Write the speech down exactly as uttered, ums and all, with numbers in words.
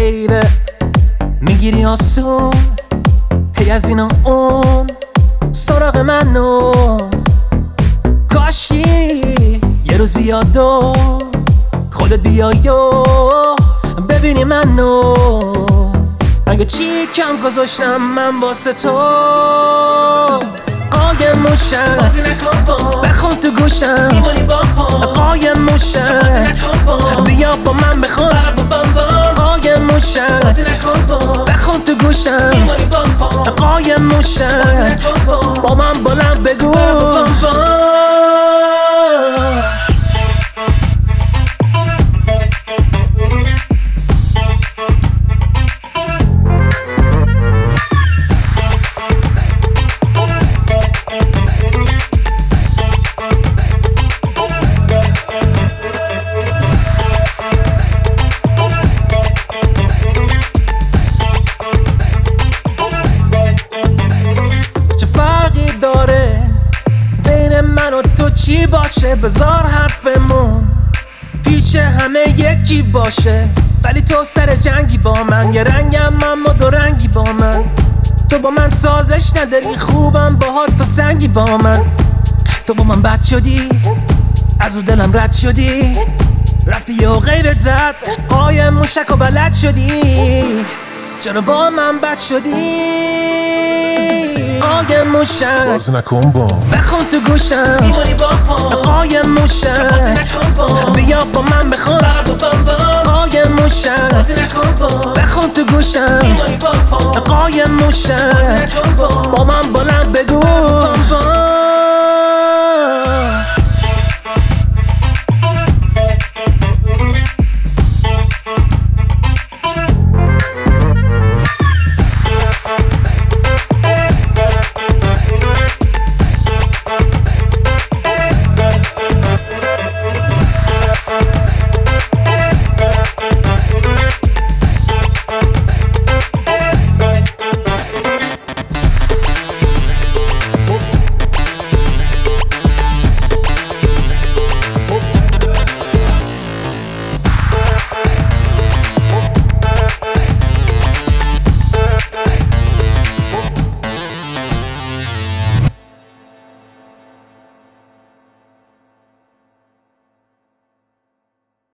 بیبه میگیری آسون هی از این و اون سراغ منو کاشی یه روز بیاد و خودت بیای و ببینی منو اگه چی کم گذاشتم من واسه تو قایم موشم بخون تو گوشم قایم موشم بیا با من بخون قایم موشم بخون تو گوشم قایم موشم با من بلند بگو چی باشه بذار حرفمون پیش همه یکی باشه ولی تو سر جنگی با من یه رنگم اما دو رنگی با من تو با من سازش نداری خوبم باهات تو سنگی با من تو با من بد شدی از او دلم رد شدی رفتی یه غیرت زد قایم موشک و بلد شدی چرا با من بد شدی قایم موشم باز نکن با بخون تو گوشم قایم موشم بیا با من بخون قایم موشم بخون تو گوشم قایم موشم با من